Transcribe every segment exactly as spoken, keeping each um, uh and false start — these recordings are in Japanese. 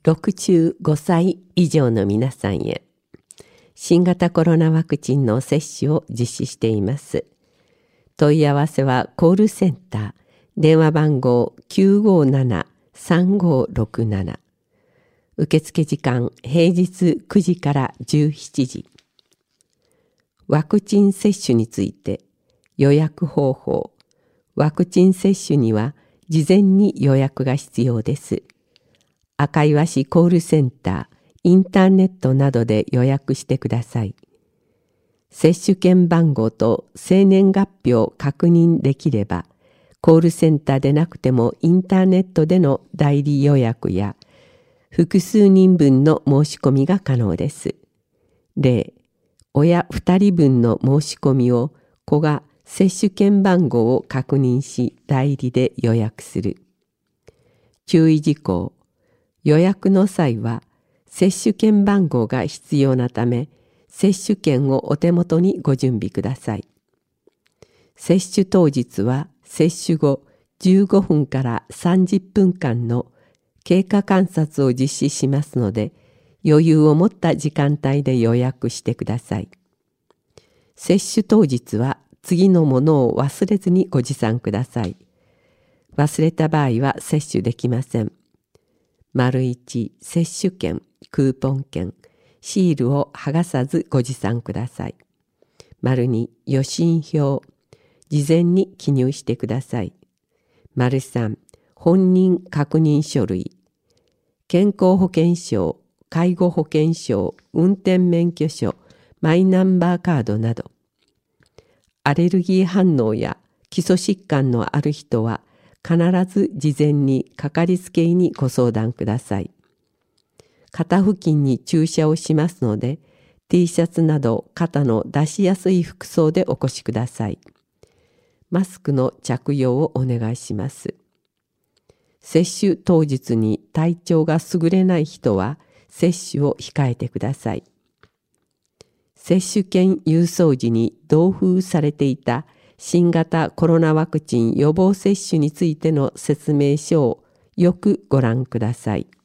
ろくじゅうごさい以上の皆さんへ新型コロナワクチンの接種を実施しています。問い合わせはコールセンター電話番号 きゅうごななさんごろくなな。受付時間平日くじからじゅうしちじ。ワクチン接種について予約方法。ワクチン接種には事前に予約が必要です。赤岩市コールセンター、インターネットなどで予約してください。接種券番号と生年月日を確認できれば、コールセンターでなくてもインターネットでの代理予約や複数人分の申し込みが可能です。例、親ふたりぶんの申し込みを子が接種券番号を確認し代理で予約する。注意事項。予約の際は接種券番号が必要なため、接種券をお手元にご準備ください。接種当日は接種後じゅうごふんからさんじゅっぷんかんの経過観察を実施しますので、余裕を持った時間帯で予約してください。接種当日は次のものを忘れずにご持参ください。忘れた場合は接種できません。丸いち、接種券、クーポン券、シールを剥がさずご持参ください。丸に、予診票、事前に記入してください。丸さん、本人確認書類、健康保険証、介護保険証、運転免許証、マイナンバーカードなど。アレルギー反応や基礎疾患のある人は必ず事前にかかりつけ医にご相談ください。肩付近に注射をしますので、T シャツなど肩の出しやすい服装でお越しください。マスクの着用をお願いします。接種当日に体調が優れない人は接種を控えてください。接種券郵送時に同封されていた新型コロナワクチン予防接種についての説明書をよくご覧ください。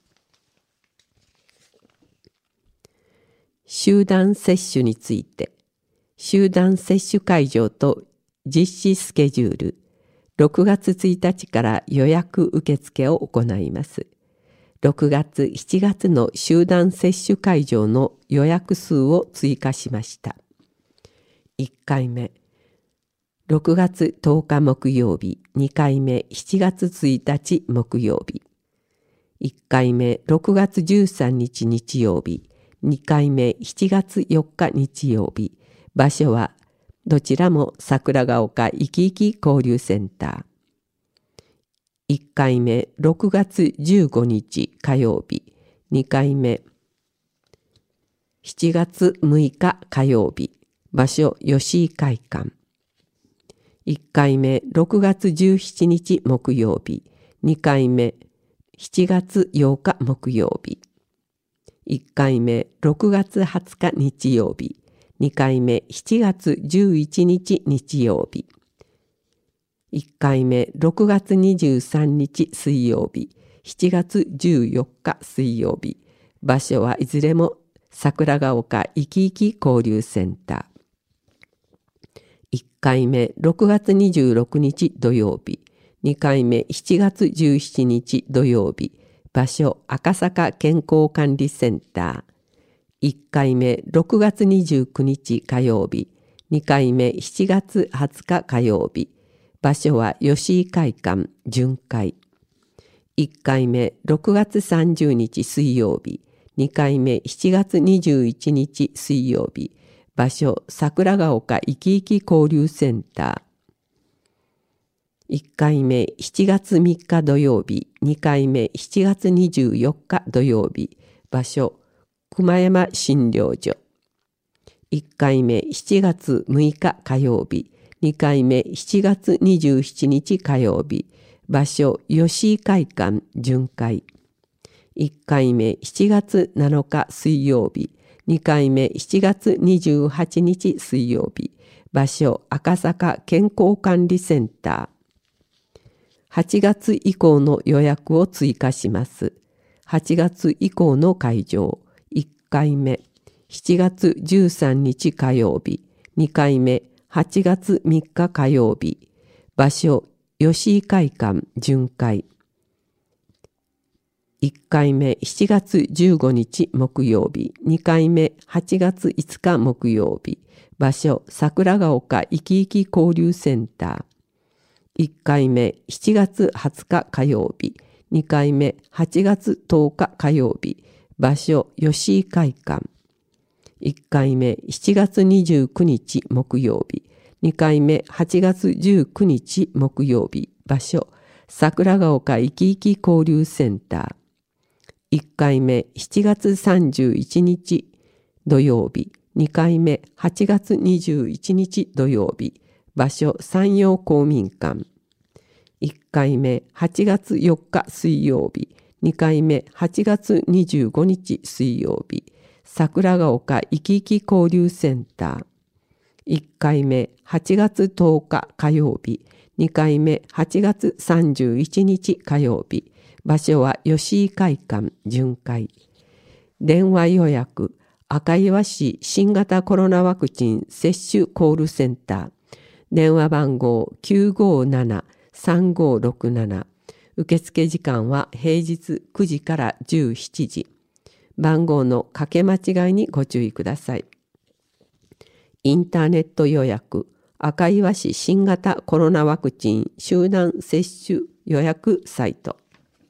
集団接種について、集団接種会場と実施スケジュール、ろくがつついたちから予約受付を行います。ろくがつ、しちがつの集団接種会場の予約数を追加しました。いっかいめ、ろくがつとおか木曜日、にかいめしちがつついたち木曜日。いっかいめろくがつじゅうさんにち日曜日、にかいめしちがつよっか日曜日。場所はどちらも桜ヶ丘いきいき交流センター。いっかいめろくがつじゅうごにち火曜日、にかいめしちがつむいか火曜日。場所吉井会館。いっかいめろくがつじゅうしちにち木曜日、にかいめしちがつようか木曜日。いっかいめろくがつはつか日曜日、にかいめしちがつじゅういちにち日曜日。いっかいめろくがつにじゅうさんにち水曜日、しちがつじゅうよっか水曜日。場所はいずれも桜ヶ丘いきいき交流センター。いっかいめろくがつにじゅうろくにち土曜日、にかいめしちがつじゅうしちにち土曜日。場所赤坂健康管理センター。いっかいめろくがつにじゅうくにち火曜日、にかいめしちがつはつか火曜日。場所は吉井会館巡回。いっかいめろくがつさんじゅうにち水曜日、にかいめしちがつにじゅういちにち水曜日。場所桜ヶ丘いきいき交流センター。いっかいめしちがつみっか土曜日、にかいめしちがつにじゅうよっか土曜日。場所熊山診療所。いっかいめしちがつむいか火曜日、にかいめしちがつにじゅうしちにち火曜日。場所吉井会館巡回。いっかいめしちがつなのか水曜日、にかいめしちがつにじゅうはちにち水曜日。場所赤坂健康管理センター。はちがつ以降の予約を追加します。 はちがつ以降の会場。いっかいめ、しちがつじゅうさんにち火曜日。にかいめ、はちがつみっか火曜日。場所、吉井会館巡回。いっかいめ、しちがつじゅうごにち木曜日。にかいめ、はちがついつか木曜日。場所、桜ヶ丘いきいき交流センター。いっかいめ、しちがつはつか火曜日。にかいめ、はちがつとおか火曜日。場所、吉井会館。いっかいめ、しちがつにじゅうくにち木曜日。にかいめ、はちがつじゅうくにち木曜日。場所、桜ヶ丘いきいき交流センター。いっかいめ、しちがつさんじゅういちにち土曜日。にかいめ、はちがつにじゅういちにち土曜日。場所、山陽公民館。いっかいめ、はちがつよっか水曜日。にかいめ、はちがつにじゅうごにち水曜日。桜ヶ丘いきいき交流センター。いっかいめ、はちがつとおか火曜日。にかいめ、はちがつさんじゅういちにち火曜日。場所は吉井会館巡回。電話予約、赤岩市新型コロナワクチン接種コールセンター。電話番号 きゅうごななさんごろくなな。受付時間は平日くじからじゅうしちじ。番号のかけ間違いにご注意ください。インターネット予約、赤岩市新型コロナワクチン集団接種予約サイト。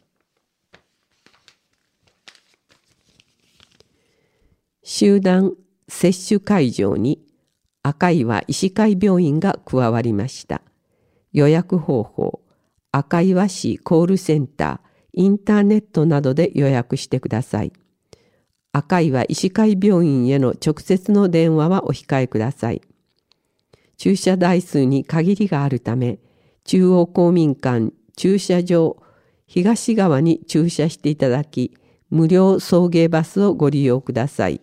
集団接種会場に赤岩医師会病院が加わりました。予約方法、赤岩市コールセンター、インターネットなどで予約してください。赤岩医師会病院への直接の電話はお控えください。駐車台数に限りがあるため、中央公民館駐車場東側に駐車していただき、無料送迎バスをご利用ください。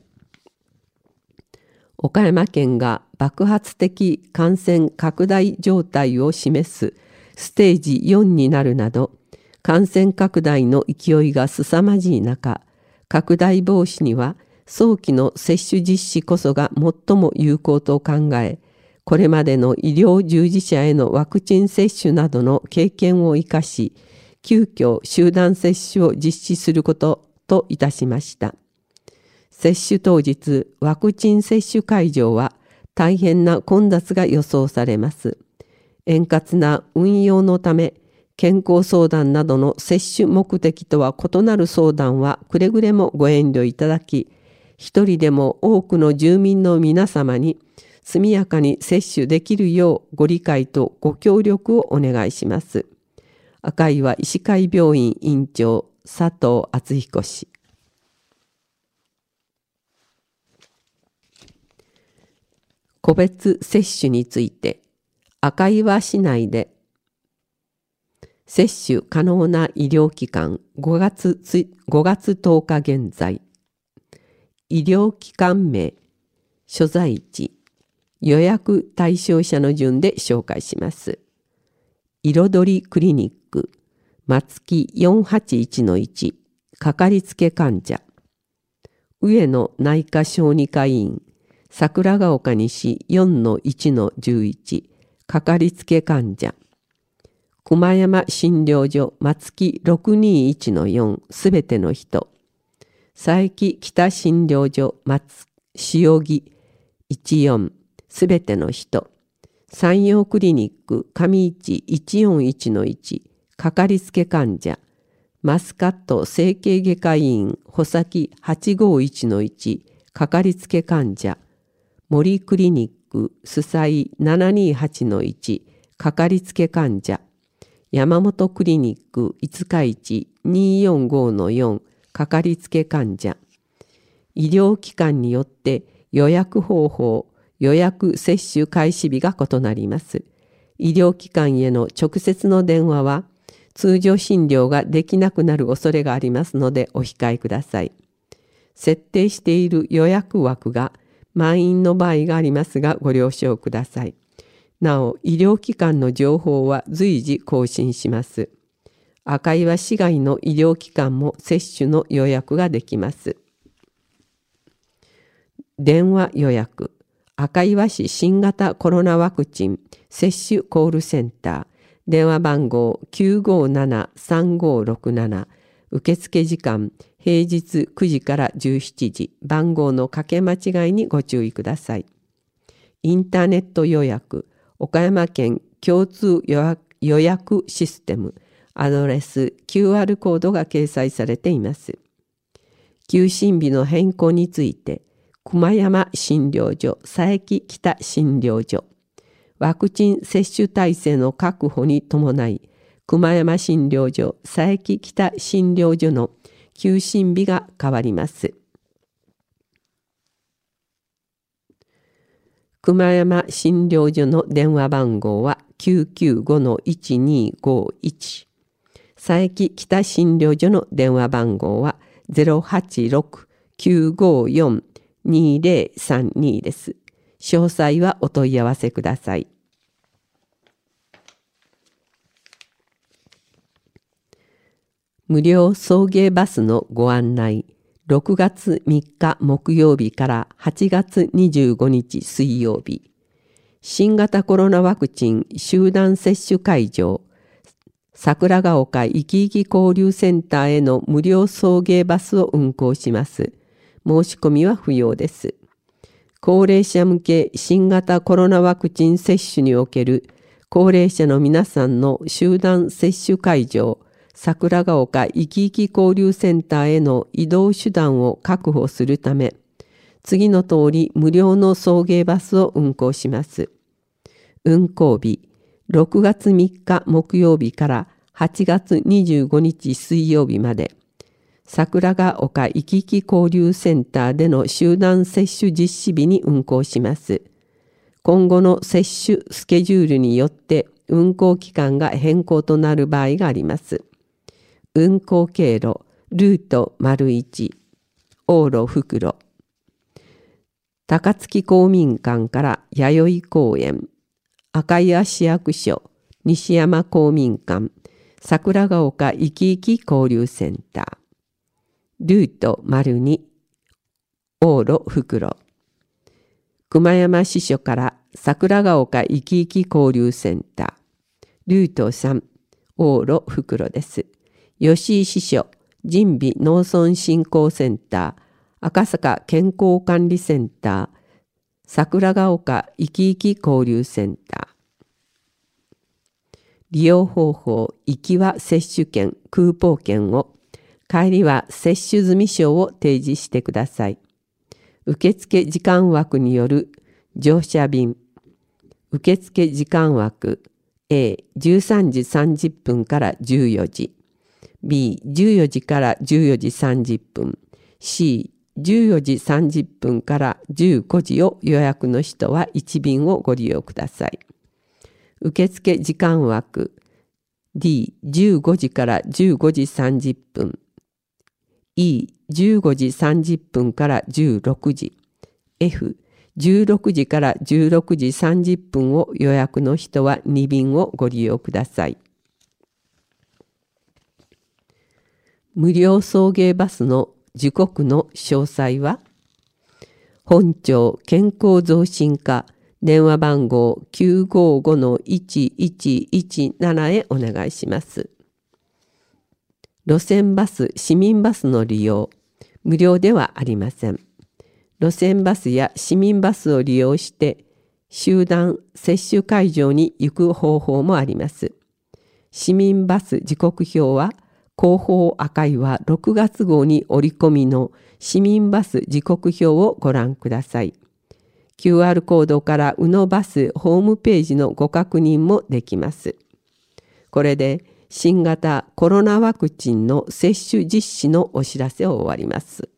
岡山県が爆発的感染拡大状態を示すステージよんになるなど、感染拡大の勢いが凄まじい中、拡大防止には早期の接種実施こそが最も有効と考え、これまでの医療従事者へのワクチン接種などの経験を生かし、急遽集団接種を実施することといたしました。接種当日、ワクチン接種会場は大変な混雑が予想されます。円滑な運用のため、健康相談などの接種目的とは異なる相談はくれぐれもご遠慮いただき、一人でも多くの住民の皆様に速やかに接種できるようご理解とご協力をお願いします。赤岩医師会病院院長佐藤敦彦氏。個別接種について、赤岩市内で接種可能な医療機関ごがつとおか現在、医療機関名、所在地、予約対象者の順で紹介します。彩りクリニック、松木 よんはちいちのいち、かかりつけ患者。上野内科小児科医院、桜ヶ丘西 よんのいちのじゅういち、かかりつけ患者。熊山診療所松木 ろくにいちのよん、すべての人。佐伯北診療所松塩木いちよん、すべての人。山陽クリニック上市いちよんいちのいち、かかりつけ患者。マスカット整形外科医院穂先はちごいちのいち、かかりつけ患者。森クリニック須西ななにはちのいち、かかりつけ患者。山本クリニック五日市によんごのよん、かかりつけ患者。医療機関によって予約方法、予約接種開始日が異なります。医療機関への直接の電話は通常診療ができなくなる恐れがありますのでお控えください。設定している予約枠が満員の場合がありますがご了承ください。なお、医療機関の情報は随時更新します。 赤岩市外の医療機関も接種の予約ができます。電話予約、赤岩市新型コロナワクチン接種コールセンター、電話番号 きゅうごななさんごろくなな、受付時間平日くじからじゅうしちじ、番号の掛け間違いにご注意ください。インターネット予約、岡山県共通予約、予約システム、アドレス、キューアール コードが掲載されています。休診日の変更について、熊山診療所、佐伯北診療所、ワクチン接種体制の確保に伴い、熊山診療所、佐伯北診療所の休診日が変わります。熊山診療所の電話番号は きゅうきゅうごのいちにごいち。佐伯北診療所の電話番号は ゼロはちろく きゅうごよん にぜろさんに です。詳細はお問い合わせください。無料送迎バスのご案内、ろくがつみっか木曜日からはちがつにじゅうごにち水曜日、新型コロナワクチン集団接種会場、桜ヶ丘いきいき交流センターへの無料送迎バスを運行します。申し込みは不要です。高齢者向け新型コロナワクチン接種における高齢者の皆さんの集団接種会場、桜ヶ丘いきいき交流センターへの移動手段を確保するため、次の通り無料の送迎バスを運行します。運行日、ろくがつみっか木曜日からはちがつにじゅうごにち水曜日まで、桜ヶ丘いきいき交流センターでの集団接種実施日に運行します。今後の接種スケジュールによって運行期間が変更となる場合があります。運行経路、ルート いち、往路袋、高槻公民館から弥生公園、赤岩市役所、西山公民館、桜ヶ丘いきいき交流センター、ルート に、往路袋、熊山支所から桜ヶ丘いきいき交流センター、ルートさん、往路袋です。吉井支所、神美農村振興センター、赤坂健康管理センター、桜ヶ丘いきいき交流センター。利用方法、行きは接種券、クーポン券を、帰りは接種済証を提示してください。受付時間枠による乗車便、受付時間枠 A、じゅうさんじさんじゅっぷんからじゅうよじ、B、じゅうよじからじゅうよじさんじゅっぷん、C、じゅうよじさんじゅっぷんからじゅうごじを予約の人はいちびんをご利用ください。受付時間枠 D、じゅうごじからじゅうごじさんじゅっぷん、E、じゅうごじさんじゅっぷんからじゅうろくじ、F、じゅうろくじからじゅうろくじさんじゅっぷんを予約の人はにびんをご利用ください。無料送迎バスの時刻の詳細は、本庁健康増進課電話番号 きゅうごごのいちいちいちなな へお願いします。路線バス、市民バスの利用、無料ではありません。路線バスや市民バスを利用して集団接種会場に行く方法もあります。市民バス時刻表は広報赤岩ろくがつ号に折り込みの市民バス時刻表をご覧ください。キューアール コードから宇野バスホームページのご確認もできます。これで新型コロナワクチンの接種実施のお知らせを終わります。